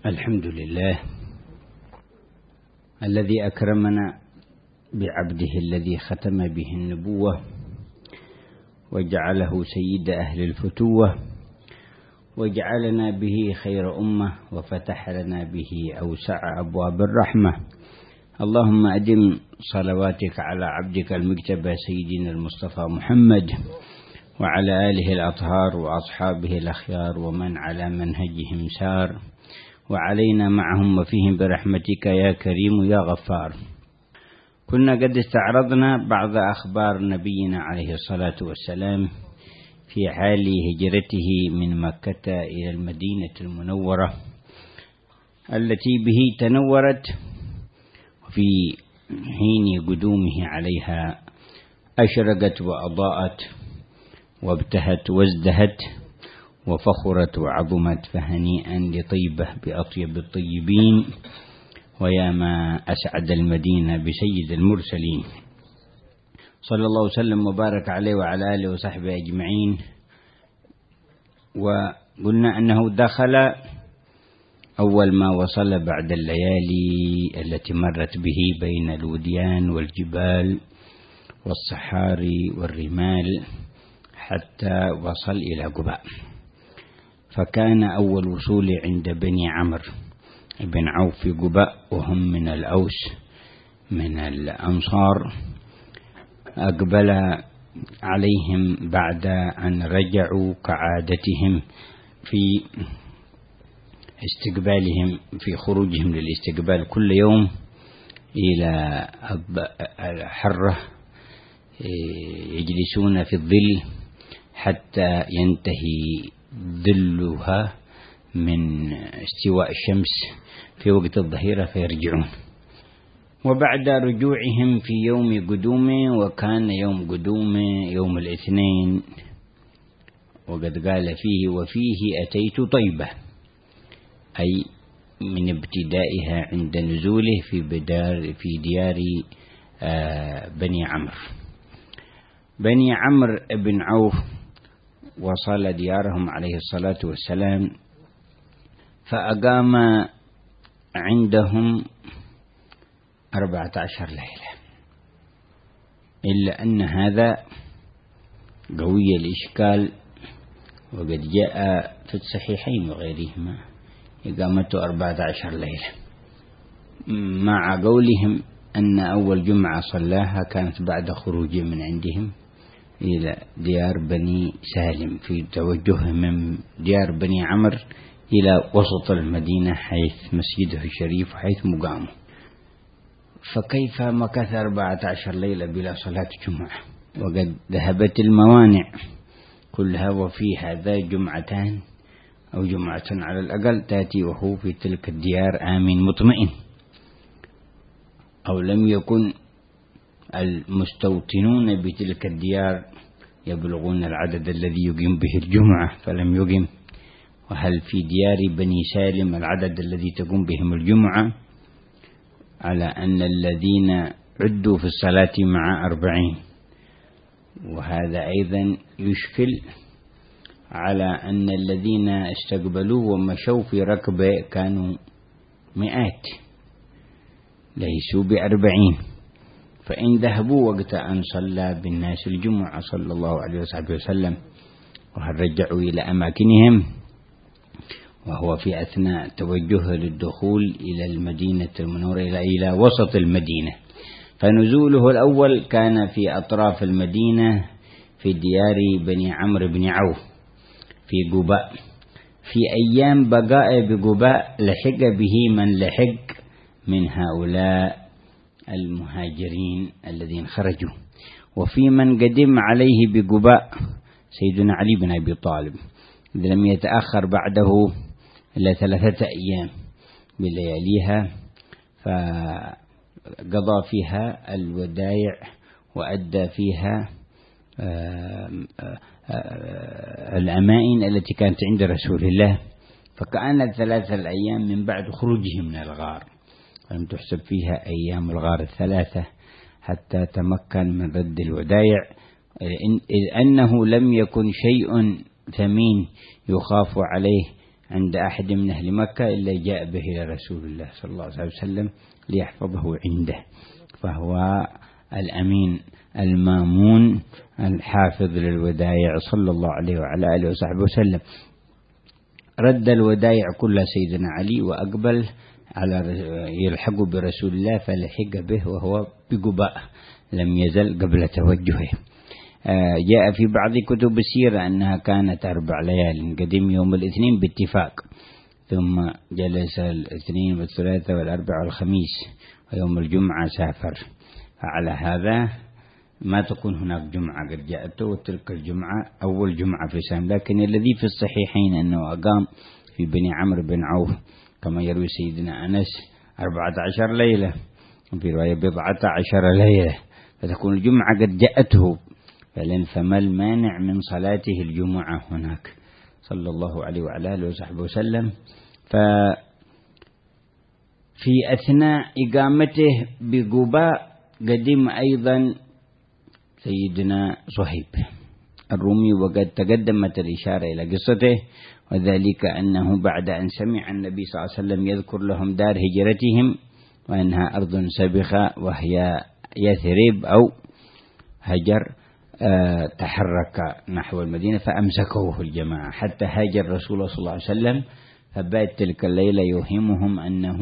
الحمد لله الذي أكرمنا بعبده الذي ختم به النبوة وجعله سيد أهل الفتوة وجعلنا به خير أمة وفتح لنا به أوسع أبواب الرحمة. اللهم أدم صلواتك على عبدك المجتبى سيدنا المصطفى محمد وعلى آله الأطهار وأصحابه الأخيار ومن على منهجهم سار وعلينا معهم وفيهم برحمتك يا كريم يا غفار. كنا قد استعرضنا بعض أخبار نبينا عليه الصلاة والسلام في حال هجرته من مكة إلى المدينة المنورة التي به تنورت، وفي حين قدومه عليها أشرقت وأضاءت وابتهت وازدهت وفخرت وعظمت، فهنيئا لطيبة بأطيب الطيبين، ويا ما أسعد المدينة بسيد المرسلين صلى الله وسلم وبارك عليه وعلى آله وصحبه أجمعين. وقلنا أنه دخل أول ما وصل بعد الليالي التي مرت به بين الوديان والجبال والصحاري والرمال حتى وصل إلى قباء، فكان أول وصول عند بني عمرو بن عوف في قباء، وهم من الأوس من الأنصار. أقبل عليهم بعد أن رجعوا كعادتهم في استقبالهم في خروجهم للاستقبال كل يوم إلى الحرة، يجلسون في الظل حتى ينتهي ظلها من استواء الشمس في وقت الظهيرة فيرجعون. وبعد رجوعهم في يوم قدومه، وكان يوم قدومه يوم الاثنين، وقد قال فيه وفيه أتيت طيبة، أي من ابتدائها عند نزوله في ديار بني عمرو. بني عمرو بن عوف وصل ديارهم عليه الصلاة والسلام فأقام عندهم 14 ليلة، إلا أن هذا قوي الإشكال، وقد جاء في الصحيحين وغيرهما إقامته 14 ليلة، مع قولهم أن أول جمعة صلاها كانت بعد خروجه من عندهم إلى ديار بني سالم، في توجهه من ديار بني عمرو إلى وسط المدينة حيث مسجده الشريف وحيث مقامه. فكيف مكث 14 ليلة بلا صلاة جمعة وقد ذهبت الموانع كلها، وفي هذا جمعتان أو جمعة على الأقل تأتي وهو في تلك الديار آمن مطمئن؟ أو لم يكن المستوطنون بتلك الديار يبلغون العدد الذي يقيم به الجمعة فلم يقم؟ وهل في ديار بني سالم العدد الذي تقوم بهم الجمعة؟ على أن الذين عدوا في الصلاة مع 40، وهذا أيضا يشكل على أن الذين استقبلوا ومشوا في ركبة كانوا مئات ليسوا ب40، فإن ذهبوا وقت أن صلى بالناس الجمعة صلى الله عليه وسلم وهل رجعوا إلى أماكنهم وهو في أثناء توجهه للدخول إلى المدينة المنورة إلى وسط المدينة، فنزوله الأول كان في أطراف المدينة في ديار بني عمرو بن عوف في قباء. في أيام بقاء بقباء لحق به من لحق من هؤلاء المهاجرين الذين خرجوا، وفي من قدم عليه بقباء سيدنا علي بن أبي طالب، لم يتأخر بعده إلا 3 أيام بلياليها، فقضى فيها الودائع وأدى فيها الأمائن التي كانت عند رسول الله، فكانت 3 الأيام من بعد خروجه من الغار، ولم تحسب فيها أيام الغار 3 حتى تمكن من رد الودائع، إذ أنه لم يكن شيء ثمين يخاف عليه عند أحد من أهل مكة إلا جاء به إلى رسول الله صلى الله عليه وسلم ليحفظه عنده، فهو الأمين المامون الحافظ للودائع صلى الله عليه وعلى آله وصحبه وسلم. رد الودائع كلها سيدنا علي وأقبل على يلحق برسول الله، فلحق به وهو بقباء لم يزل قبل توجهه. جاء في بعض كتب السيرة أنها كانت 4 ليال، قدم يوم الاثنين باتفاق، ثم جلس الاثنين والثلاثاء والأربع والخميس، ويوم الجمعة سافر. فعلى هذا ما تكون هناك جمعة قد جاءته، وتلك الجمعة أول جمعة في سنة. لكن الذي في الصحيحين أنه أقام في بني عمرو بن عوف كما يروي سيدنا أنس 14 ليلة، وفي رواية 14 ليلة، فتكون الجمعة قد جاءته، فما المانع من صلاته الجمعة هناك صلى الله عليه وعلى آله وصحبه وسلم. ففي أثناء إقامته بقباء قدم أيضا سيدنا صهيب الرومي، وقد تقدمت الإشارة إلى قصته، وذلك أنه بعد أن سمع النبي صلى الله عليه وسلم يذكر لهم دار هجرتهم وأنها أرض سبخة وهي يثرب أو هجر، تحرك نحو المدينة فأمسكوه الجماعة حتى هاجر رسول الله صلى الله عليه وسلم. فبات تلك الليلة يوهمهم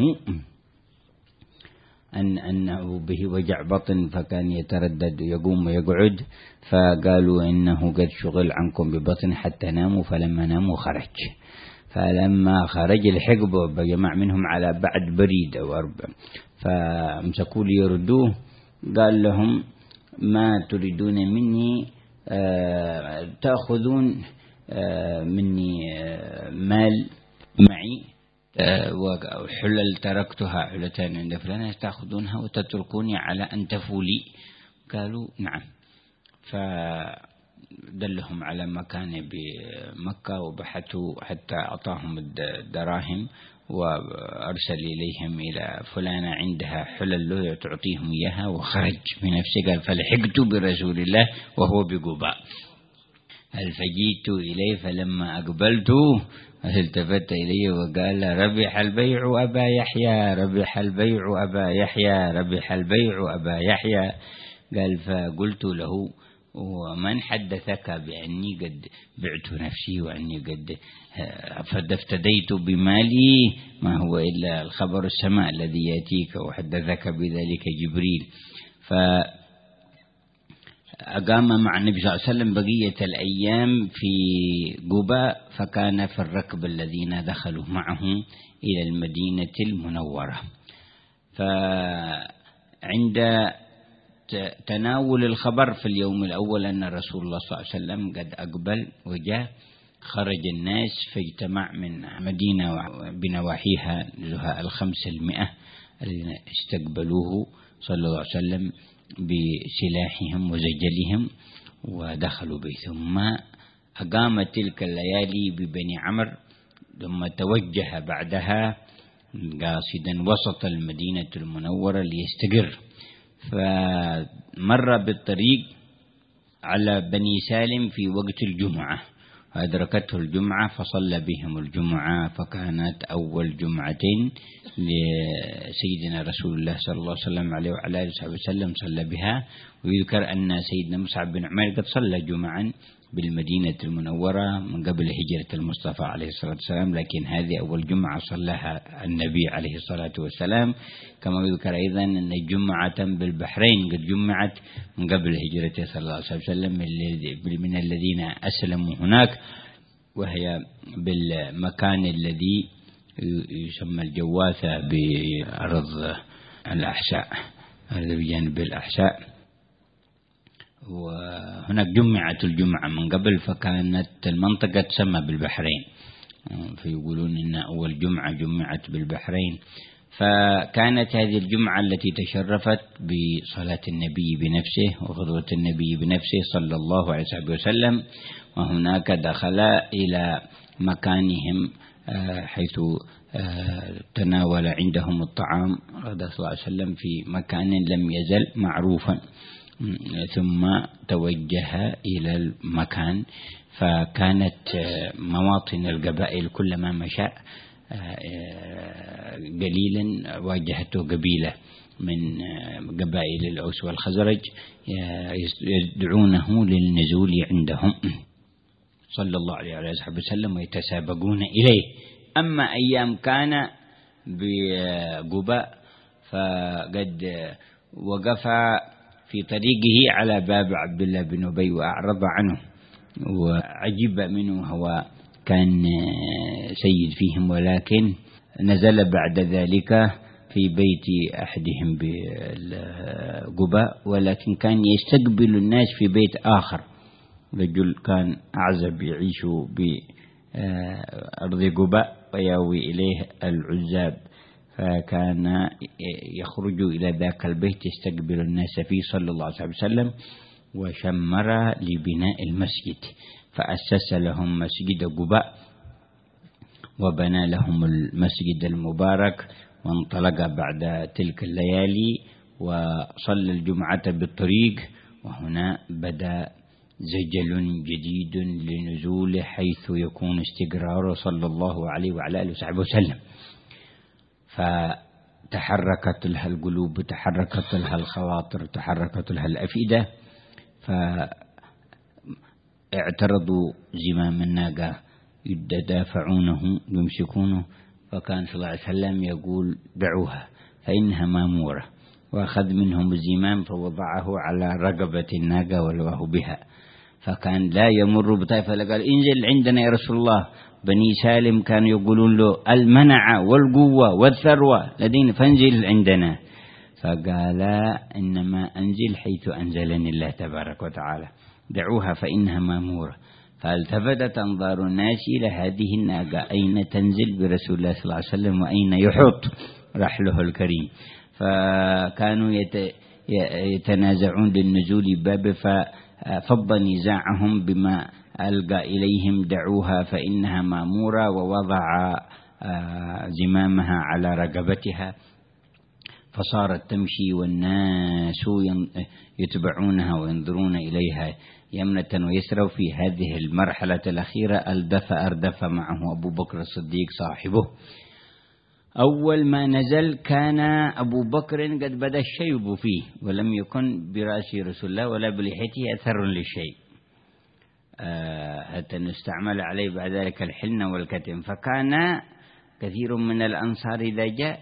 أنه به وجع بطن، فكان يتردد يقوم ويقعد، فقالوا إنه قد شغل عنكم ببطن حتى ناموا، فلما ناموا خرج. فلما خرج الحقبة بجمع منهم على بعد بريد أو 4، فامسكوا ليردوه. قال لهم ما تريدون مني؟ تأخذون مني مال معي وحلل تركتها، حلتان عند فلان، تأخذونها وتتركوني على أن تفولي. قالوا نعم. فدلهم على مكان بمكة وبحثوا حتى أعطاهم الدراهم، وأرسل إليهم إلى فلانة عندها حلل له تعطيهم إياها، وخرج بنفسه. قال فلحقت برسول الله وهو بقباء، هل فجيت إليه فلما أقبلت التفت إليه وقال ربح البيع أبا يحيى، ربح البيع أبا يحيى، ربح البيع أبا يحيى. قال فقلت له ومن حدثك بأني قد بعت نفسي وأني قد افتديت بمالي؟ ما هو إلا الخبر السماء الذي يأتيك، وحدثك بذلك جبريل. فأقام مع النبي صلى الله عليه وسلم بقية الأيام في قباء، فكان في الركب الذين دخلوا معه إلى المدينة المنورة. فعند تناول الخبر في اليوم الأول أن رسول الله صلى الله عليه وسلم قد أقبل وجاء، خرج الناس فاجتمع من مدينة بنواحيها 500 الذين استقبلوه صلى الله عليه وسلم بسلاحهم وزجلهم ودخلوا به. ثم أقام تلك الليالي ببني عمرو، ثم توجه بعدها قاصدا وسط المدينة المنورة ليستقر. فمر بالطريق على بني سالم في وقت الجمعة، فأدركته الجمعة فصلى بهم الجمعة، فكانت أول جمعتين لسيدنا رسول الله صلى الله عليه وسلم عليه وعلى آله وسلم صلى بها. ويذكر أن سيدنا مصعب بن عمير قد صلى جمعا بالمدينة المنورة من قبل هجرة المصطفى عليه الصلاة والسلام، لكن هذه أول جمعة صلىها النبي عليه الصلاة والسلام. كما يذكر أيضا أن جمعة بالبحرين قد جمعت من قبل هجرته صلى الله عليه وسلم من الذين أسلموا هناك، وهي بالمكان الذي يسمى الجواثة بأرض الأحساء، هذا بجانب الأحساء. وهناك جمعت الجمعة من قبل، فكانت المنطقة تسمى بالبحرين، فيقولون إن أول جمعة جمعت بالبحرين. فكانت هذه الجمعة التي تشرفت بصلاة النبي بنفسه وغزوة النبي بنفسه صلى الله عليه وسلم. وهناك دخل إلى مكانهم حيث تناول عندهم الطعام صلى الله عليه وسلم في مكان لم يزل معروفا ثم توجه إلى المكان، فكانت مواطن القبائل كلما مشى قليلا واجهته قبيلة من قبائل الأوس والخزرج يدعونه للنزول عندهم صلى الله عليه وسلم ويتسابقون إليه. أما أيام كان بقباء فقد وقف في طريقه على باب عبد الله بن أبي وأعرض عنه وعجب منه، هو كان سيد فيهم، ولكن نزل بعد ذلك في بيت أحدهم بقباء، ولكن كان يستقبل الناس في بيت آخر، رجل كان أعزب يعيش بأرض قباء ويأوي إليه العزاب، فكان يخرج إلى ذاك البيت يستقبل الناس فيه صلى الله عليه وسلم، وشمر لبناء المسجد، فأسس لهم مسجد قباء وبنى لهم المسجد المبارك، وانطلق بعد تلك الليالي وصلى الجمعة بالطريق. وهنا بدأ زجل جديد لنزوله، حيث يكون استقراره صلى الله عليه وعلى آله وصحبه وسلم. فتحركت لها القلوب، تحركت لها الخواطر، تحركت لها الأفئدة، فاعترضوا زمام الناقة يدافعونه يمسكونه، فكان صلى الله عليه وسلم يقول دعوها فإنها مامورة، وأخذ منهم الزمام فوضعه على رقبة الناقة ولواه بها، فكان لا يمر بطائفة، قال انزل عندنا يا رسول الله. بني سالم كانوا يقولون له المنع والقوة والثروة لدينا فانزل عندنا، فقال إنما أنزل حيث أنزلني الله تبارك وتعالى، دعوها فإنها مامورة. فالتفتت أنظار الناس إلى هذه الناقة، أين تنزل برسول الله صلى الله عليه وسلم وأين يحط رحله الكريم، فكانوا يتنازعون للنزول باب، ففض نزاعهم بما ألقى إليهم دعوها فإنها مامورة، ووضع زمامها على رقبتها، فصارت تمشي والناس يتبعونها وينظرون إليها يمنة ويسرى. في هذه المرحلة الأخيرة أردف معه أبو بكر الصديق صاحبه. أول ما نزل كان أبو بكر قد بدأ الشيب فيه، ولم يكن برأس رسول الله ولا بلحيته أثر للشيء، حتى نستعمل عليه بعد ذلك الحنة والكتم. فكان كثير من الأنصار إذا جاء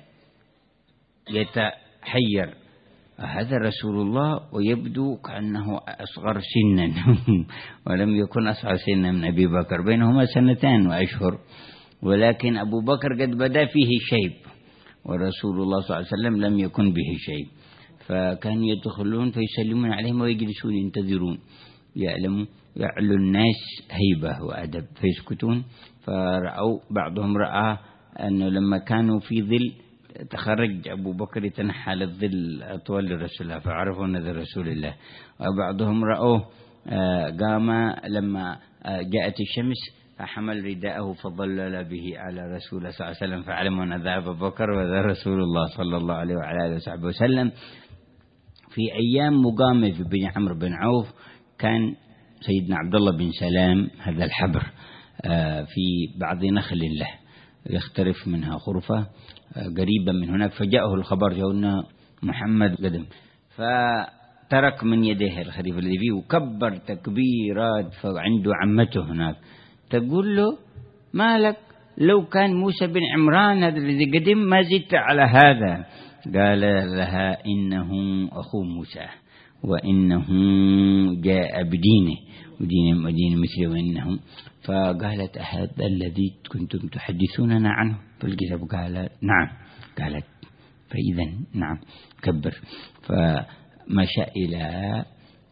يتحير، هذا رسول الله ويبدو كأنه أصغر سنا ولم يكن أصغر سنا من أبي بكر، بينهما 2 وأشهر، ولكن أبو بكر قد بدأ فيه شيب، ورسول الله صلى الله عليه وسلم لم يكن به شيب. فكانوا يدخلون فيسلمون عليهم ويجلسون ينتظرون، يعلو الناس هيبة وأدب فيسكتون. فرأوا بعضهم رأى أنه لما كانوا في ظل تخرج أبو بكر يتنحى للظل أطول لرسول الله، فعرفوا أن ذا رسول الله. وبعضهم رأوه قام لما جاءت الشمس فحمل رداءه فظلل به على رسول الله صلى الله عليه وسلم، فعلموا أن ذا أبو بكر وذا رسول الله صلى الله عليه وعلى آله وصحبه وسلم. في أيام مقامة في بن عمرو بن عوف كان سيدنا عبد الله بن سلام هذا الحبر في بعض نخل له يخترف منها خرفة قريبا من هناك، فجاءه الخبر جاءنا محمد قدم، فترك من يديه الخريف الذي فيه وكبر تكبيرات، فعنده عمته هناك تقول له مالك، لو كان موسى بن عمران هذا الذي قدم ما زدت على هذا. قال لها إنه أخو موسى، وإنه جاء بدينه ودين مثله، وإنهم. فقالت هذا الذي كنتم تحدثوننا عنه في الكتاب؟ قال نعم. قالت فإذا نعم كبر. فمشى إلى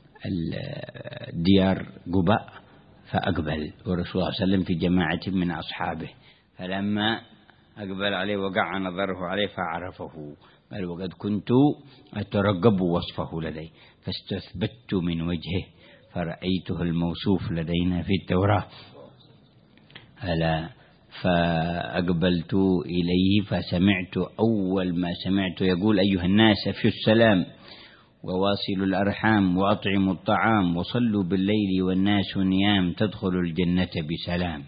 ديار قباء فأقبل، ورسول الله صلى الله عليه وسلم في جماعة من أصحابه، فلما أقبل عليه وقع نظره عليه فعرفه، قال وقد كنت أترقب وصفه لدي فاستثبت من وجهه فرأيته الموصوف لدينا في التوراة. ألا فأقبلت إليه فسمعت، أول ما سمعت يقول أيها الناس أفشوا السلام وواصلوا الأرحام وأطعموا الطعام وصلوا بالليل والناس نيام تدخلوا الجنة بسلام.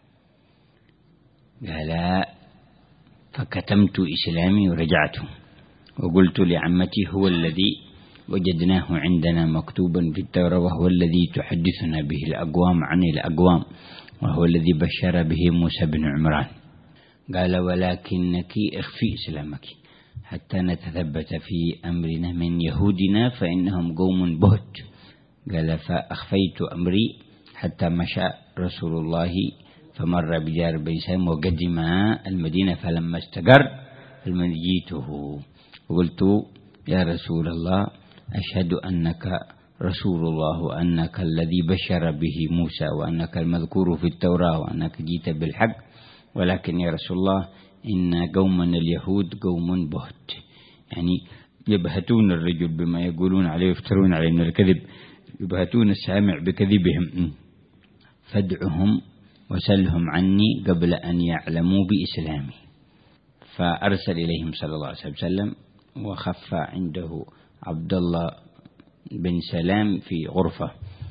قال فكتمت إسلامي ورجعت وقلت لعمتي هو الذي وجدناه عندنا مكتوبا في التوراة وهو الذي تحدثنا به الأقوام عن الأقوام وهو الذي بشر به موسى بن عمران. قال ولكنك اخفي إسلامك حتى نتثبت في أمرنا من يهودنا فإنهم قوم بهت. قال فأخفيت أمري حتى مشى رسول الله فمر بدار بيسام وقدم المدينة فلما استقر جئته وقلت يا رسول الله أشهد أنك رسول الله وأنك الذي بشر به موسى وأنك المذكور في التوراة وأنك جئت بالحق، ولكن يا رسول الله إن قومنا اليهود قوم بهت، يعني يبهتون الرجل بما يقولون عليه ويفترون عليه من الكذب، يبهتون السامع بكذبهم، فادعهم وسلهم عني قبل أن يعلموا بإسلامي. فأرسل إليهم صلى الله عليه وسلم وخف عنده عبد الله بن سلام في غرفة،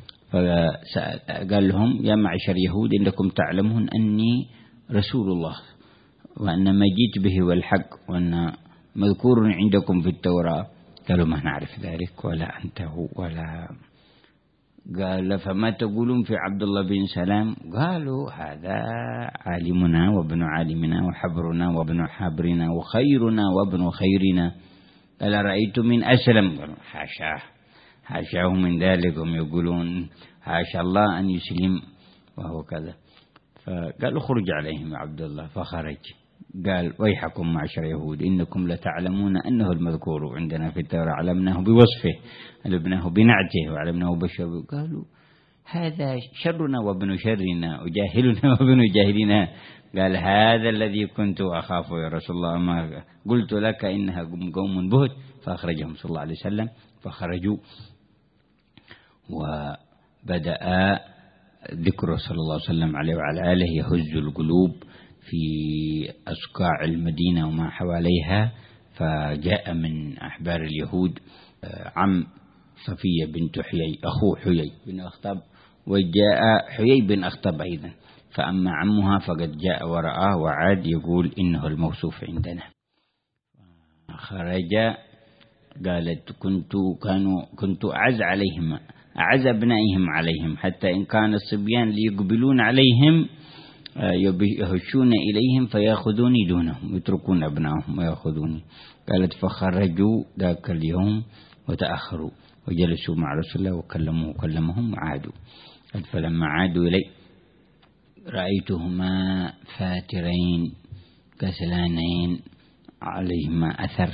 فقال لهم يا معشر يهود إنكم تعلمون أني رسول الله وأن ما جيت به والحق وأن مذكور عندكم في التوراة. قالوا ما نعرف ذلك ولا أنت هو ولا. قال فما تقولون في عبد الله بن سلام؟ قالوا هذا عالمنا وابن عالمنا وحبرنا وابن حبرنا وخيرنا وابن خيرنا. قال رأيت من أسلم. قالوا حاشاه من ذلك، هم يقولون حاشا الله أن يسلم وهو كذا. فقال اخرج عليهم يا عبد الله، فخرج. قال ويحكم معشر يهود إنكم لتعلمون أنه المذكور عندنا في التوراة علمناه بوصفه علمناه بنعته وعلمناه بشره. قالوا هذا شرنا وابن شرنا وجاهلنا وابن جاهلنا. قال هذا الذي كنت أخاف يا رسول الله، ما قلت لك إنها قوم بهت. فأخرجهم صلى الله عليه وسلم، فخرجوا وبدأ ذكر صلى الله عليه وسلم عليه وعلى آله يهز القلوب في أصقاع المدينة وما حواليها. فجاء من أحبار اليهود عم صفية بنت حيي أخو حيي بن أخطب، وجاء حيي بن أخطب أيضا، فأما عمها فقد جاء ورآه وعاد يقول إنه الموصوف عندنا. خرج قالت كنت أعز أبنائهم عليهم حتى إن كان الصبيان ليقبلون عليهم يهشون إليهم فيأخذوني دونهم، يتركون أبنائهم ويأخذوني. قالت فخرجوا ذاك اليوم وتأخروا وجلسوا مع رسول الله وكلمهم وعادوا. فلما عادوا إلي رأيتهما فاترين كسلانين عليهما أثر،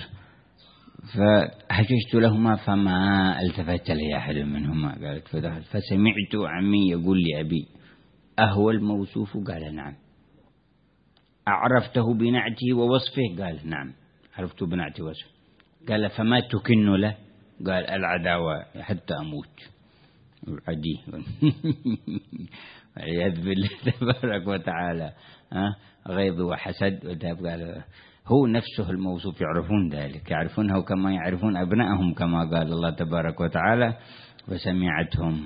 فحششت لهما فما التفت لي أحد منهما. قالت فدخلت فسمعت عمي يقول لأبي أهو الموصوف؟ قال نعم. أعرفته بنعته ووصفه؟ قال نعم عرفته بنعته ووصفه. قال فما تكن له؟ قال العداوة حتى أموت. عدي والعياذ بالله تبارك وتعالى، غيظ وحسد. قال هو نفسه الموصوف، يعرفون ذلك، يعرفونه كما يعرفون أبنائهم كما قال الله تبارك وتعالى. وسمعتهم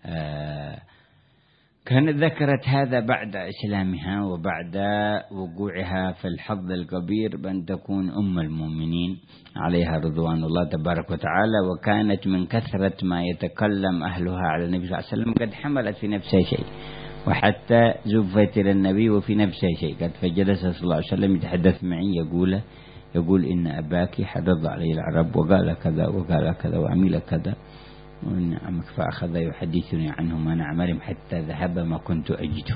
كانت ذكرت هذا بعد إسلامها وبعد وقوعها في الحظ الكبير بأن تكون أم المؤمنين عليها رضوان الله تبارك وتعالى. وكانت من كثرة ما يتكلم أهلها على النبي صلى الله عليه وسلم قد حملت في نفسها شيء، وحتى زفت إلى النبي وفي نفسها شيء. قد فجلس صلى الله عليه وسلم يتحدث معي يقول إن أباك حرض علي العرب وقال كذا وقال كذا وعمل كذا، فأخذ يحدثني عنه ما نعملهم حتى ذهب ما كنت أجده.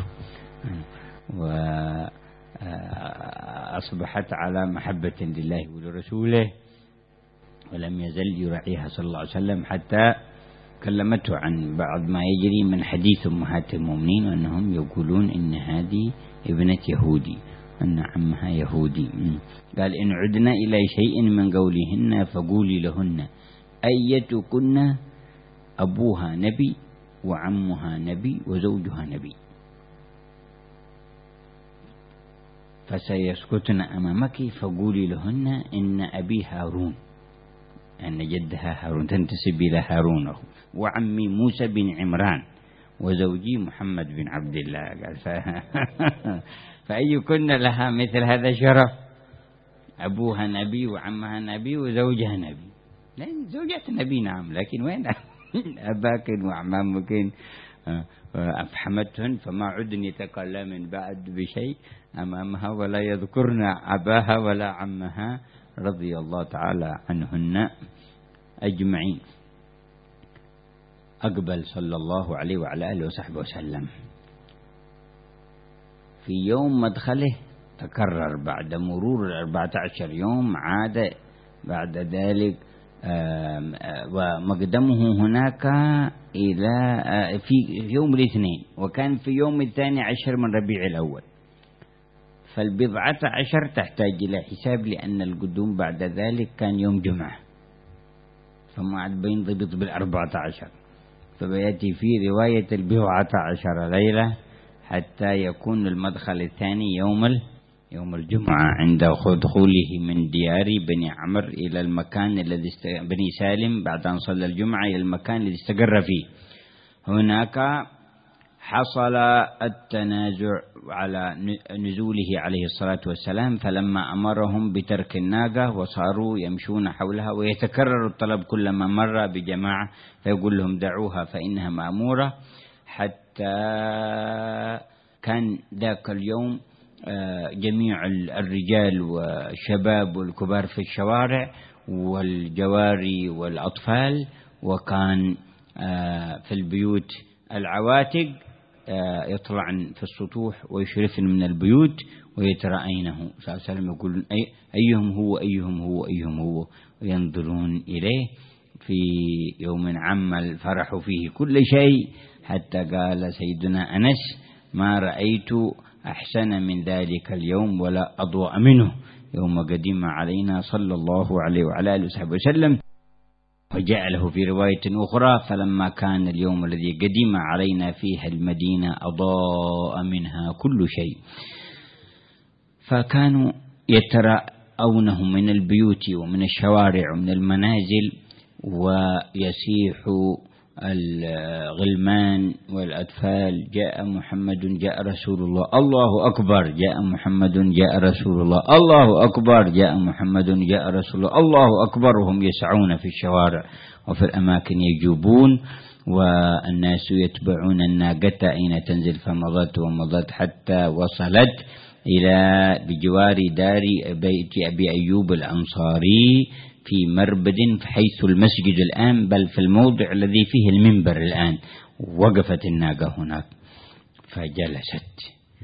وأصبحت على محبة لله ولرسوله، ولم يزل يراعيها صلى الله عليه وسلم حتى كلمته عن بعض ما يجري من حديث أمهات المؤمنين، وأنهم يقولون إن هذه ابنة يهودي أن عمها يهودي. قال إن عدنا إلى شيء من قولهن فقولي لهن أيتكن أبوها نبي وعمها نبي وزوجها نبي، فسيسكتن أمامك فقولي لهن إن أبي هارون، أن جدها هارون تنتسب إلى هارون، وعمي موسى بن عمران، وزوجي محمد بن عبد الله. قال فأي كنا لها مثل هذا الشرف؟ أبوها نبي وعمها نبي وزوجها نبي. لأن زوجات النبي نعم، لكن وين أباكن وأعمامكن أفحمتهن فما عدن يتكلمن بعد بشيء أمامها ولا يذكرن أباها ولا عمها رضي الله تعالى عنهن أجمعين. أقبل صلى الله عليه وعلى آله وصحبه وسلم. في يوم مدخله تكرر بعد مرور 14 يوم، عاد بعد ذلك ومقدمه هناك إلى في يوم الاثنين، وكان في يوم 12 من ربيع الأول. فال14 تحتاج إلى حساب، لأن القدوم بعد ذلك كان يوم جمعة، فما عاد بينضبط بال14، فبيأتي في رواية 14 ليلة حتى يكون المدخل الثاني يوم الجمعة، عند دخوله من ديار بني عمرو إلى المكان الذي بني سالم بعد أن صلى الجمعة إلى المكان الذي استقر فيه. هناك حصل التنازع على نزوله عليه الصلاة والسلام، فلما أمرهم بترك الناقة وصاروا يمشون حولها، ويتكرر الطلب كلما مر بجماعة فيقول لهم دعوها فإنها مأمورة، حتى كان ذاك اليوم جميع الرجال والشباب والكبار في الشوارع والجواري والأطفال، وكان في البيوت العواتق يطلعن في السطوح ويشرفن من البيوت ويترأينه صلى الله عليه وسلم، يقولون أيهم هو أيهم هو أيهم هو، وينظرون إليه. في يوم عم الفرح فيه كل شيء، حتى قال سيدنا أنس ما رأيت أحسن من ذلك اليوم ولا أضوأ منه يوم قدم علينا صلى الله عليه وعلى آله وصحبه وسلم. وجعله في رواية أخرى فلما كان اليوم الذي قدم علينا فيه المدينة أضاء منها كل شيء. فكانوا يترأونه من البيوت ومن الشوارع ومن المنازل، ويسيح الغلمان والأطفال جاء محمد جاء رسول الله، الله أكبر جاء محمد جاء رسول الله، الله أكبر جاء محمد جاء رسول الله، الله أكبر، وهم يسعون في الشوارع وفي الأماكن يجوبون، والناس يتبعون الناقة أين تنزل، فمضت ومضت حتى وصلت إلى بجوار دار بيت أبي أيوب الأنصاري في مربد حيث المسجد الآن، بل في الموضع الذي فيه المنبر الآن. وقفت الناقة هناك فجلست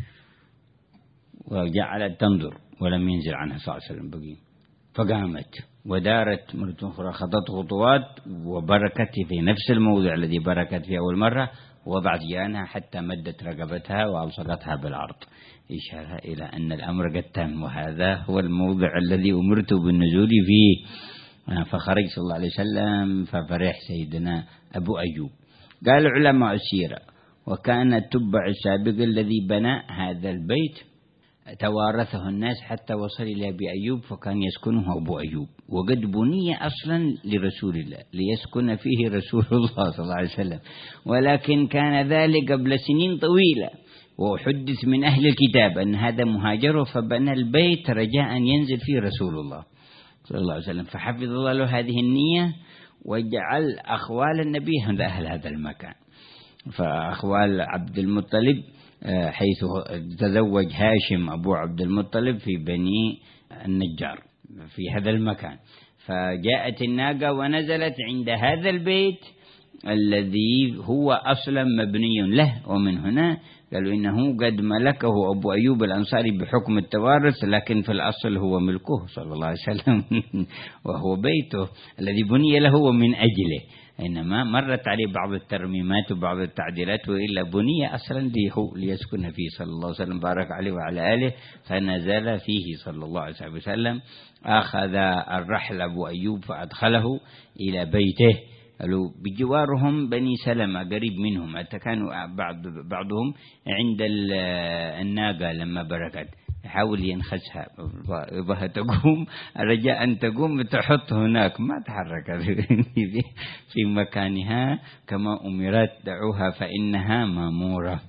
وجعلت تنظر ولم ينزل عنها صلى الله عليه وسلم بقي، فقامت ودارت مرة أخرى، خطت خطوات وبركت في نفس الموضع الذي بركت فيه أول مرة، ووضعت جانها حتى مدت رقبتها وألصقتها بالأرض، إشارة إلى أن الأمر قد تم، وهذا هو الموضع الذي أمرت بالنزول فيه. فخرج صلى الله عليه وسلم ففرح سيدنا أبو أيوب. قال علماء السيرة وكان التبع السابق الذي بنى هذا البيت توارثه الناس حتى وصل إلى أبي أيوب، فكان يسكنه أبو أيوب، وقد بني أصلا لرسول الله ليسكن فيه رسول الله صلى الله عليه وسلم، ولكن كان ذلك قبل سنين طويلة، وحدث من أهل الكتاب أن هذا مهاجر، فبنى البيت رجاء ينزل فيه رسول الله صلى الله عليه وسلم، فحفظ الله له هذه النية، وجعل أخوال النبي هم أهل هذا المكان. فأخوال عبد المطلب حيث تزوج هاشم أبو عبد المطلب في بني النجار في هذا المكان، فجاءت الناقة ونزلت عند هذا البيت الذي هو أصلا مبني له، ومن هنا قالوا إنه قد ملكه أبو أيوب الأنصاري بحكم التوارث، لكن في الأصل هو ملكه صلى الله عليه وسلم وهو بيته الذي بني له ومن أجله، إنما مرت عليه بعض الترميمات وبعض التعديلات، وإلا بني أصلا ليسكن فيه صلى الله عليه وسلم بارك عليه وعلى آله، فنزل فيه صلى الله عليه وسلم. أخذ الرحل أبو أيوب فأدخله إلى بيته، قالوا بجوارهم بني سلمة قريب منهم، حتى كانوا بعضهم عند الناقة لما بركت، يحاول ينخسها، يبغى تقوم، رجاء أن تقوم تحط هناك، ما تحرك في مكانها كما أمرت، دعوها فإنها مأمورة.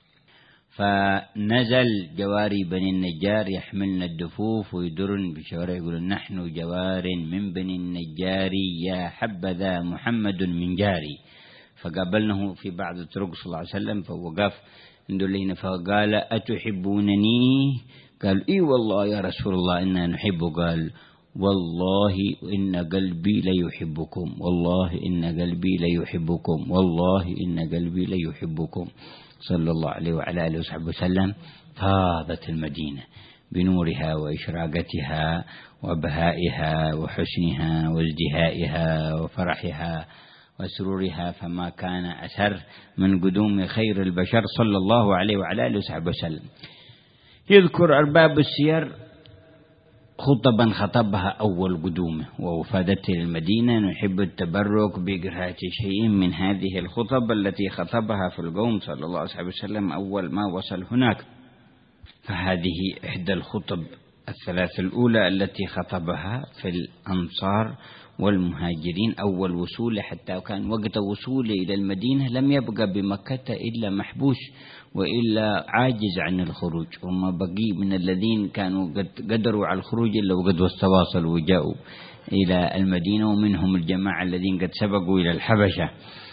فنزل جواري بني النجار يحملن الدفوف ويدرن بشوارع، يقولون نحن جوار من بني النجار يا حبذا محمد من جاري. فقابلنه في بعض الطرق صلى الله عليه وسلم، فوقف ندلين فقال أتحبونني؟ قال إي والله يا رسول الله إنا نحبه. قال والله إن قلبي ليحبكم، والله إن قلبي ليحبكم، والله إن قلبي ليحبكم، صلى الله عليه وعلى آله وصحبه وسلم. فاضت المدينة بنورها وإشراقتها وبهائها وحسنها وازدهائها وفرحها وسرورها، فما كان أسر من قدوم خير البشر صلى الله عليه وعلى آله وصحبه وسلم. يذكر أرباب السير خطبا خطبها أول قدومه ووفادته للمدينة. نحب التبرك بقراءة شيء من هذه الخطب التي خطبها في القوم صلى الله عليه وسلم أول ما وصل هناك. فهذه إحدى الخطب الثلاث الأولى التي خطبها في الأنصار والمهاجرين أول وصوله، حتى كان وقت وصوله إلى المدينة لم يبقى بمكة إلا محبوس وإلا عاجز عن الخروج، وما بقي من الذين كانوا قدروا على الخروج إلا وقد واستواصلوا وجاءوا إلى المدينة، ومنهم الجماعة الذين قد سبقوا إلى الحبشة.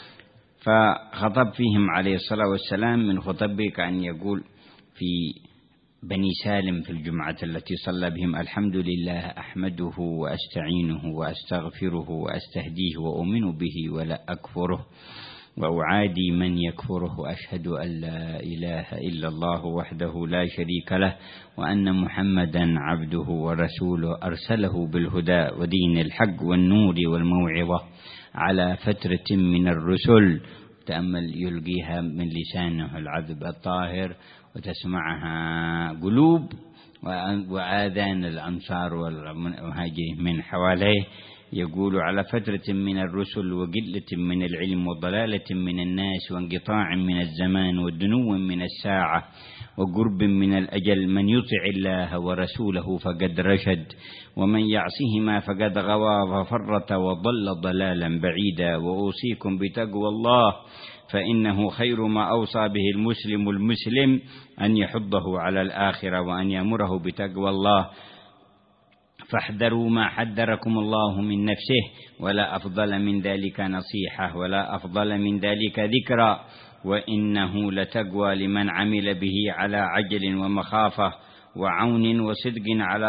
فخطب فيهم عليه الصلاة والسلام. من خطبه كان يقول في بني سالم في الجمعة التي صلى بهم: الحمد لله أحمده وأستعينه وأستغفره وأستهديه وأؤمن به ولا أكفره وأعادي من يكفره، وأشهد أن لا إله إلا الله وحده لا شريك له وأن محمدا عبده ورسوله أرسله بالهدى ودين الحق والنور والموعظة على فترة من الرسل. تأمل يلقيها من لسانه العذب الطاهر وتسمعها قلوب وآذان الأنصار والمهاجرين من حواليه. يقول: على فترة من الرسل وقلة من العلم وضلالة من الناس وانقطاع من الزمان ودنو من الساعة وقرب من الأجل، من يطع الله ورسوله فقد رشد، ومن يعصهما فقد غوى وفرط وضل ضلالا بعيدا. وأوصيكم بتقوى الله فإنه خير ما أوصى به المسلم أن يحضه على الآخرة وأن يأمره بتقوى الله. فاحذروا ما حذركم الله من نفسه، ولا أفضل من ذلك نصيحة ولا أفضل من ذلك ذكرى، وإنه لتقوى لمن عمل به على عجل ومخافة وعون وصدق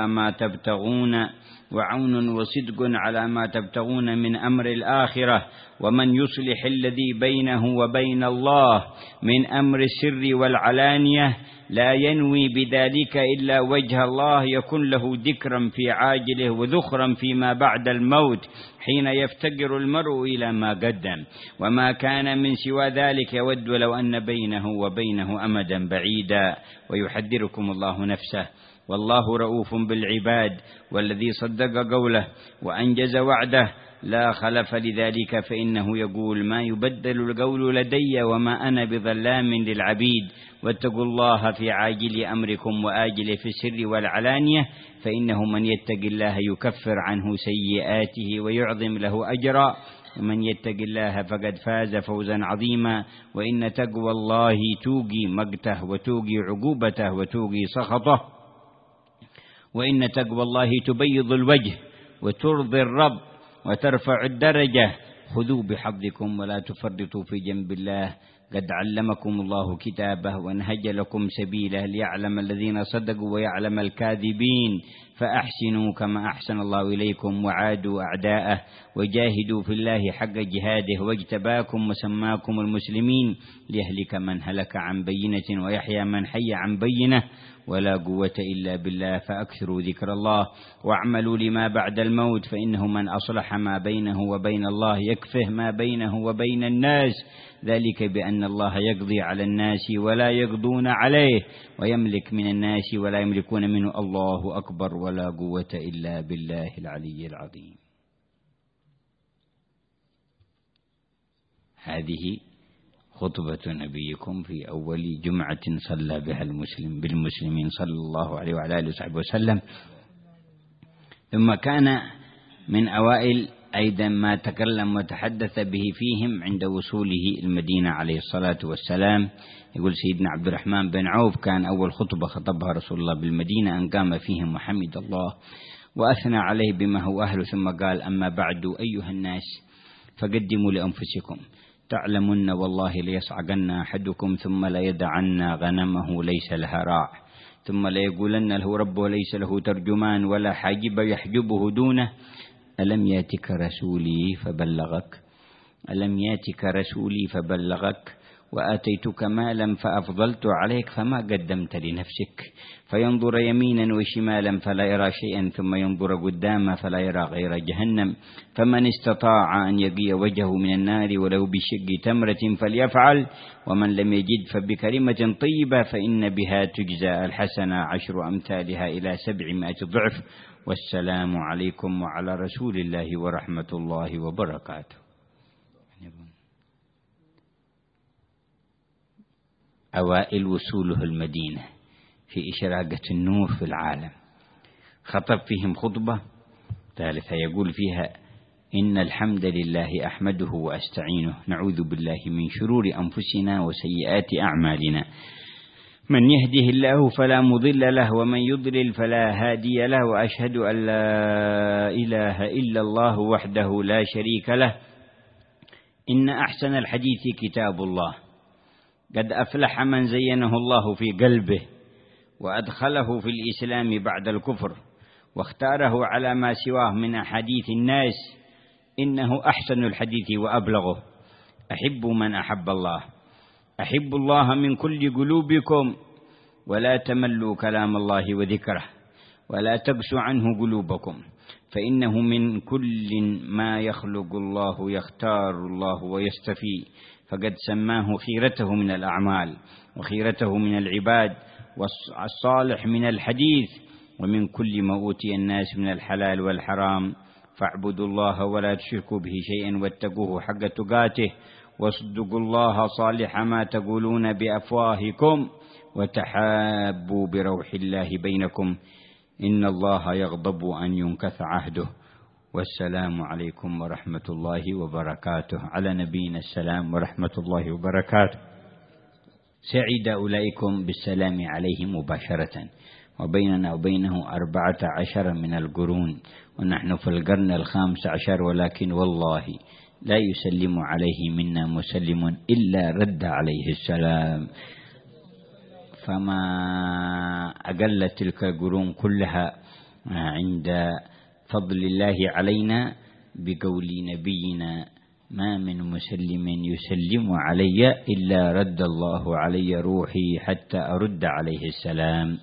على ما تبتغون من أمر الآخرة. ومن يصلح الذي بينه وبين الله من أمر السر والعلانية لا ينوي بذلك إلا وجه الله يكن له ذكرا في عاجله وذخرا فيما بعد الموت، حين يفتقر المرء إلى ما قدم. وما كان من سوى ذلك يود لو أن بينه وبينه أمدا بعيدا. ويحذركم الله نفسه، والله رؤوف بالعباد، والذي صدق قوله وأنجز وعده لا خلف لذلك، فإنه يقول: ما يبدل القول لدي وما أنا بظلام للعبيد. واتقوا الله في عاجل أمركم وآجل في السر والعلانية، فإنه من يتق الله يكفر عنه سيئاته ويعظم له أجرا، ومن يتق الله فقد فاز فوزا عظيما. وإن تقوى الله توقي مقته وتوقي عقوبته وتوقي سخطه، وإن تقوى الله تبيض الوجه وترضي الرب وترفع الدرجة. خذوا بحظكم ولا تفرطوا في جنب الله، قد علمكم الله كتابه ونهج لكم سبيله ليعلم الذين صدقوا ويعلم الكاذبين. فأحسنوا كما أحسن الله إليكم وعادوا أعداءه، وجاهدوا في الله حق جهاده، واجتباكم وسماكم المسلمين ليهلك من هلك عن بينة ويحيى من حي عن بينة، ولا قوة إلا بالله. فأكثروا ذكر الله واعملوا لما بعد الموت، فإنه من أصلح ما بينه وبين الله يكفه ما بينه وبين الناس، ذلك بأن الله يقضي على الناس ولا يقضون عليه، ويملك من الناس ولا يملكون منه. الله أكبر، ولا قوة إلا بالله العلي العظيم. هذه خطبة نبيكم في أول جمعة صلى بها بالمسلمين صلى الله عليه وعلى آله وصحبه وسلم. ثم كان من أوائل أيضا ما تكلم وتحدث به فيهم عند وصوله المدينة عليه الصلاة والسلام. يقول سيدنا عبد الرحمن بن عوف كان أول خطبة خطبها رسول الله بالمدينة أن قام فيهم وحمد الله وأثنى عليه بما هو أهله، ثم قال: أما بعد أيها الناس فقدموا لأنفسكم، تعلمن والله ليصعقن أحدكم ثم ليدعن غنمه ليس لها راع، ثم ليقولن له ربه ليس له ترجمان ولا حاجب يحجبه دونه، ألم ياتك رسولي فبلغك، ألم ياتك رسولي فبلغك، وآتيتك مالا فأفضلت عليك فما قدمت لنفسك، فينظر يمينا وشمالا فلا يرى شيئا ثم ينظر قدامه فلا يرى غير جهنم، فمن استطاع أن يقي وجهه من النار ولو بشق تمرة فليفعل، ومن لم يجد فبكلمة طيبة فإن بها تجزى الحسنة 10 أمثالها إلى 700 ضعف. والسلام عليكم وعلى رسول الله ورحمة الله وبركاته. أوائل وصوله المدينة في إشراقة النور في العالم، خطب فيهم خطبة ثالثة يقول فيها: إن الحمد لله أحمده وأستعينه، نعوذ بالله من شرور أنفسنا وسيئات أعمالنا، من يهده الله فلا مضل له ومن يضلل فلا هادي له، وأشهد أن لا إله إلا الله وحده لا شريك له، إن أحسن الحديث كتاب الله، قد أفلح من زينه الله في قلبه وأدخله في الإسلام بعد الكفر واختاره على ما سواه من أحاديث الناس، إنه أحسن الحديث وأبلغه، أحبوا من أحب الله، أحبوا الله من كل قلوبكم ولا تملوا كلام الله وذكره ولا تقسوا عنه قلوبكم، فإنه من كل ما يخلق الله يختار الله ويستفي، فقد سماه خيرته من الأعمال وخيرته من العباد والصالح من الحديث، ومن كل ما أوتي الناس من الحلال والحرام، فاعبدوا الله ولا تشركوا به شيئا واتقوه حق تقاته، واصدقوا الله صالح ما تقولون بأفواهكم، وتحابوا بروح الله بينكم، إن الله يغضب أن ينكث عهده. والسلام عليكم ورحمة الله وبركاته. على نبينا السلام ورحمة الله وبركاته. سعيد أولئكم بالسلام عليه مباشرة، وبيننا وبينه 14 من القرون، ونحن في القرن 15، ولكن والله لا يسلم عليه منا مسلم إلا رد عليه السلام. فما أقل تلك القرون كلها عند فضل الله علينا بقول نبينا: ما من مسلم يسلم علي إلا رد الله علي روحي حتى أرد عليه السلام.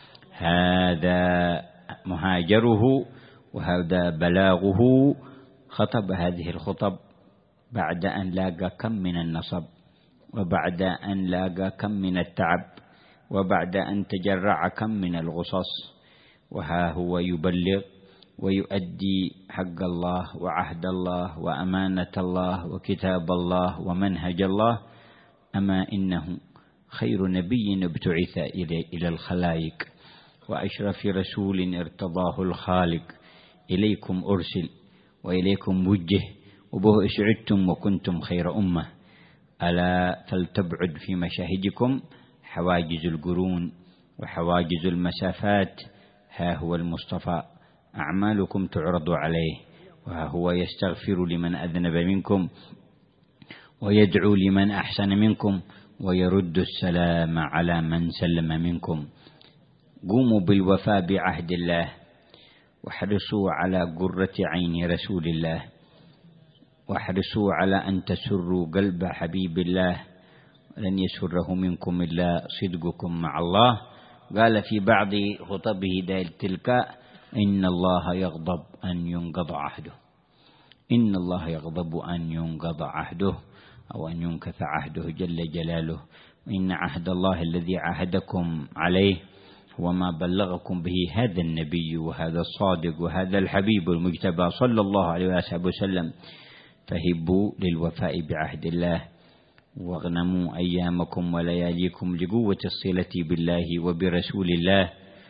هذا مهاجره وهذا بلاغه. خطب هذه الخطب بعد أن لاقى كم من النصب، وبعد أن لاقى كم من التعب، وبعد أن تجرع كم من الغصص، وها هو يبلغ ويؤدي حق الله وعهد الله وأمانة الله وكتاب الله ومنهج الله. أما إنه خير نبي ابتعث إلى الخلائق، وأشرف رسول ارتضاه الخالق، إليكم أرسل وإليكم وجه، وبه أسعدتم وكنتم خير أمة. ألا فلتبعد في مشاهدكم حواجز القرون وحواجز المسافات، ها هو المصطفى أعمالكم تعرض عليه، وها هو يستغفر لمن أذنب منكم ويدعو لمن أحسن منكم ويرد السلام على من سلم منكم. قوموا بالوفاء بعهد الله، واحرصوا على قرة عين رسول الله، واحرصوا على أن تسروا قلب حبيب الله، لن يسره منكم إلا صدقكم مع الله. قال في بعض خطبه تلك: إن الله يغضب أن ينقض عهده، إن الله يغضب أن ينقض عهده أو أن ينكث عهده جل جلاله، وإن عهد الله الذي عاهدكم عليه هو ما بلغكم به هذا النبي وهذا الصادق وهذا الحبيب المجتبى صلى الله عليه وسلم. فهبوا للوفاء بعهد الله، واغنموا أيامكم ولياليكم لقوة الصلة بالله وبرسول الله.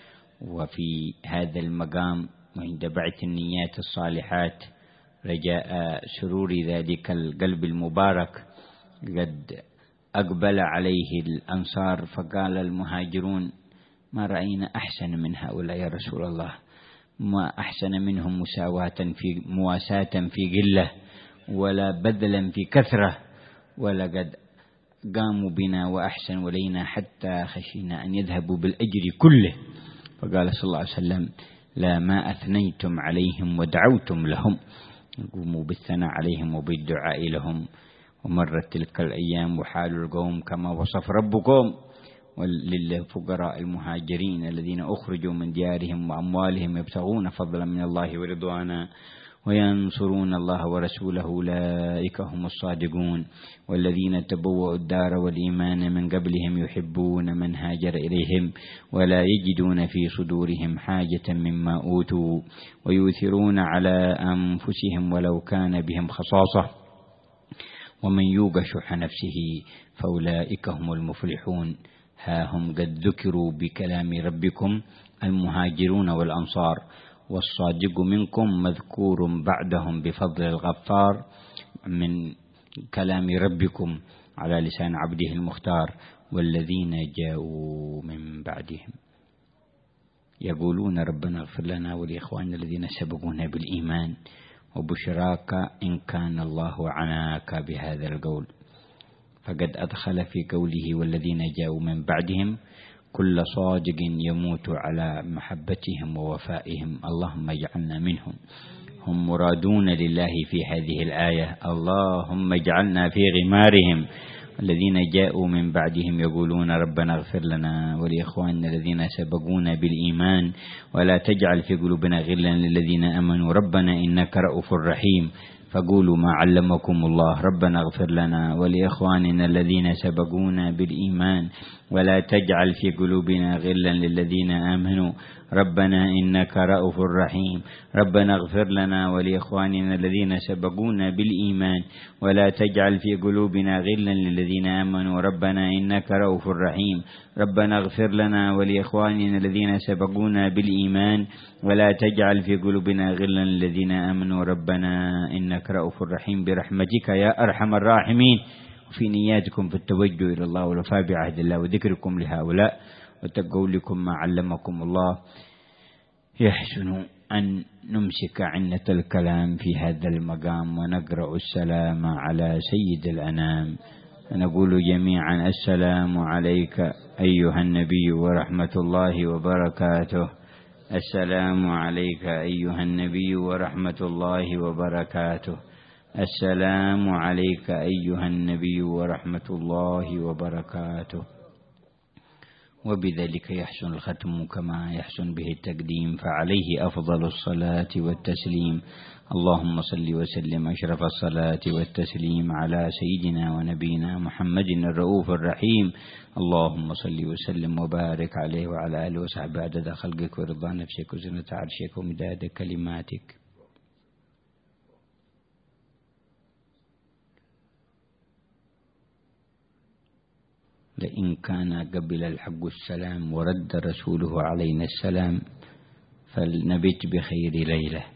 وفي هذا المقام وعند بعث النيات الصالحات رجاء سرور ذلك القلب المبارك قد أقبل عليه الأنصار، فقال المهاجرون: ما رأينا أحسن من هؤلاء يا رسول الله، ما أحسن منهم مواساة في قلة ولا بذلا في كثرة، ولقد قاموا بنا وأحسن ولينا حتى خشينا أن يذهبوا بالأجر كله. فقال صلى الله عليه وسلم: لا، ما أثنيتم عليهم ودعوتم لهم، قوموا بالثناء عليهم وبالدعاء لهم. ومرت تلك الأيام وحال القوم كما وصف ربكم. وللفقراء المهاجرين الذين أخرجوا من ديارهم وأموالهم يبتغون فضلا من الله ورضوانا وينصرون الله ورسوله أولئك هم الصادقون. والذين تبوأوا الدار والإيمان من قبلهم يحبون من هاجر إليهم ولا يجدون في صدورهم حاجة مما أوتوا ويؤثرون على أنفسهم ولو كان بهم خصاصة ومن يوق شح نفسه فأولئك هم المفلحون. ها هم قد ذكروا بكلام ربكم المهاجرون والأنصار، والصادق منكم مذكور بعدهم بفضل الغفار من كلام ربكم على لسان عبده المختار. والذين جاءوا من بعدهم يقولون ربنا اغفر لنا ولإخواننا الذين سبقونا بالإيمان وبشراك إن كان الله عناك بهذا القول. فقد أدخل في قوله والذين جاءوا من بعدهم كل صادق يموت على محبتهم ووفائهم، اللهم اجعلنا منهم. هم مرادون لله في هذه الآية، اللهم اجعلنا في غمارهم. الذين جاءوا من بعدهم يقولون ربنا اغفر لنا ولإخواننا الذين سبقونا بالإيمان ولا تجعل في قلوبنا غلا للذين آمنوا ربنا إنك رؤوف رحيم. فقولوا ما علمكم الله ربنا اغفر لنا ولإخواننا الذين سبقونا بالإيمان ولا تجعل في قلوبنا غلا للذين آمنوا ربنا إنك رؤوف رحيم. ربنا اغفر لنا ولإخواننا الذين سبقونا بالإيمان ولا تجعل في قلوبنا غلا للذين آمنوا ربنا إنك رؤوف رحيم. ربنا اغفر لنا ولإخواننا الذين سبقونا بالإيمان ولا تجعل في قلوبنا غلا للذين آمنوا ربنا إنك رؤوف رحيم برحمتك يا أرحم الراحمين. وفي نياتكم في التوجه إلى الله والوفاء بعهد الله وذكركم لهؤلاء وتقولكم ما علمكم الله، يحسن أن نمسك عنة الكلام في هذا المقام ونقرأ السلام على سيد الأنام. نقول جميعا السلام عليك أيها النبي ورحمة الله وبركاته. السلام عليك أيها النبي ورحمة الله وبركاته. السلام عليك أيها النبي ورحمة الله وبركاته. وبذلك يحسن الختم كما يحسن به التقديم، فعليه أفضل الصلاة والتسليم. اللهم صل وسلم أشرف الصلاة والتسليم على سيدنا ونبينا محمد الرؤوف الرحيم. اللهم صل وسلم وبارك عليه وعلى آله وصحبه عدد خلقك ورضا نفسك وزنة عرشك ومداد كلماتك. لئن كان قبل الحق السلام ورد رسوله علينا السلام فلنبت بخير ليلة،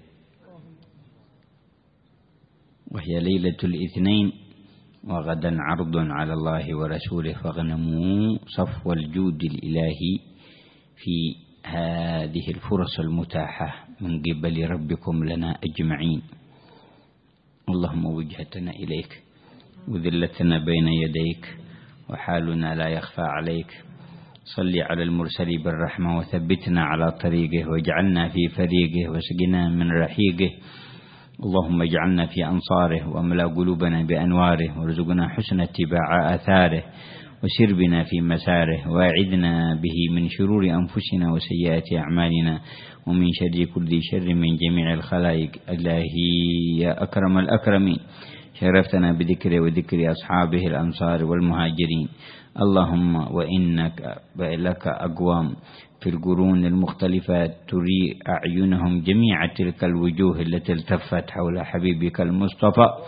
وهي ليلة الاثنين، وغدا عرض على الله ورسوله، فاغنموا صفو الجود الإلهي في هذه الفرص المتاحة من قبل ربكم لنا أجمعين. اللهم وجهتنا إليك وذلتنا بين يديك وحالنا لا يخفى عليك. صل على المرسل بالرحمة وثبتنا على طريقه واجعلنا في فريقه واسقنا من رحيقه. اللهم اجعلنا في أنصاره واملأ قلوبنا بأنواره وارزقنا حسن اتباع آثاره وسر بنا في مساره واعذنا به من شرور أنفسنا وسيئات أعمالنا ومن شر كل شر من جميع الخلائق. إلهي يا أكرم الأكرمين شرفتنا بذكر وذكر أصحابه الأنصار والمهاجرين. اللهم وإنك لك أقوام في القرون المختلفة تري أعينهم جميع تلك الوجوه التي التفت حول حبيبك المصطفى،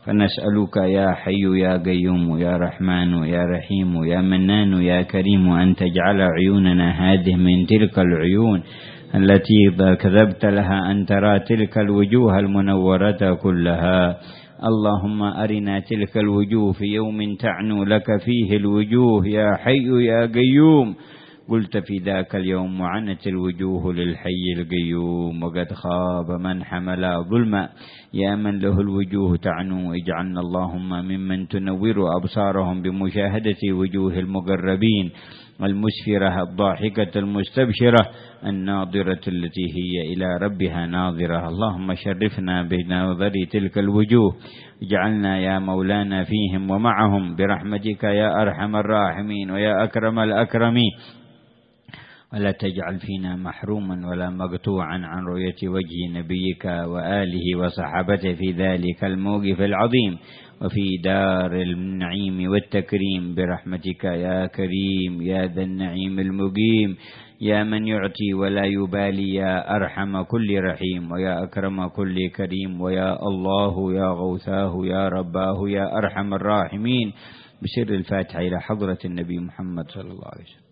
فنسألك يا حي يا قيوم يا رحمن يا رحيم يا منان يا كريم أن تجعل عيوننا هذه من تلك العيون التي كذبت لها أن ترى تلك الوجوه المنورة كلها. اللهم أرنا تلك الوجوه في يوم تعنو لك فيه الوجوه يا حي يا قيوم. قلت في ذاك اليوم وعنت الوجوه للحي القيوم وقد خاب من حمل ظلما. يا من له الوجوه تعنو اجعلنا اللهم ممن تنور أبصارهم بمشاهدة وجوه المقربين المسفرة الضاحكة المستبشرة الناظرة التي هي إلى ربها ناظرة. اللهم شرفنا بنظر تلك الوجوه، اجعلنا يا مولانا فيهم ومعهم برحمتك يا أرحم الراحمين ويا أكرم الأكرمين. ولا تجعل فينا محروما ولا مقطوعا عن رؤية وجه نبيك وآله وصحابته في ذلك الموقف العظيم وفي دار النعيم والتكريم برحمتك يا كريم يا ذا النعيم المقيم، يا من يعطي ولا يبالي، يا أرحم كل رحيم ويا أكرم كل كريم، ويا الله يا غوثاه يا رباه يا أرحم الراحمين. بسر الفاتحة إلى حضرة النبي محمد صلى الله عليه وسلم.